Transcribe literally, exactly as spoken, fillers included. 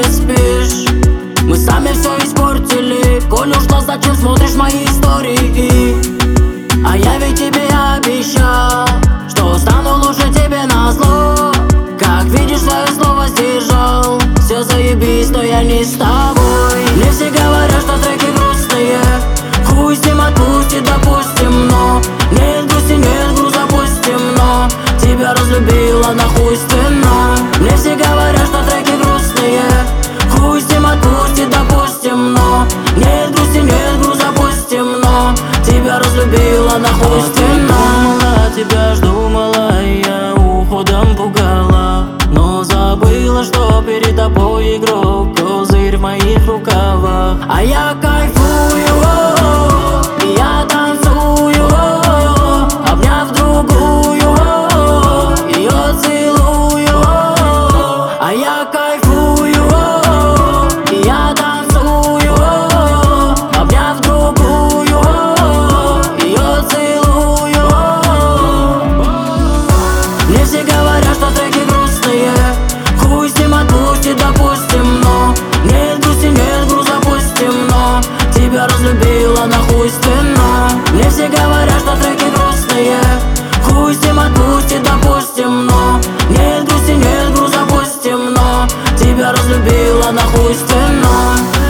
не спишь. Мы сами все испортили. Коль ушла, зачем смотришь мои истории? А я ведь тебе обещал, что стану лучше тебе назло. Как видишь, свое слово сдержал. Все заебись, но я не с тобой. Мне все говорят, что треки грустные. Хуй с ним, отпустит, допустим, но нет грусти, нет груз, запустим, но тебя разлюбила нахуйственно. Мне все говорят, что треки грустные. Хуй с ним, отпустит, допустим, но нет грусти, нет груз, запустим, но тебя разлюбила нахуйственно. А ты думала, тебя ж думала, и я уходом пугала, но забыла, что перед тобой игрок, козырь в моих рукавах. А я кайфую, и я танцую, обняв другую, ее целую. А я кайфую, и я танцую, обняв другую, ее целую. Мне все говорят, что треки грустные. Хуй с ним, отпустит, допустим, но нет грусти, нет груз, запустим, но тебя разлюбила нахуйственно. Мне все говорят, что треки грустные. Хуй с ним, отпустит, допустим, но нет грусти, нет груз, запустим, но тебя разлюбила нахуйственно.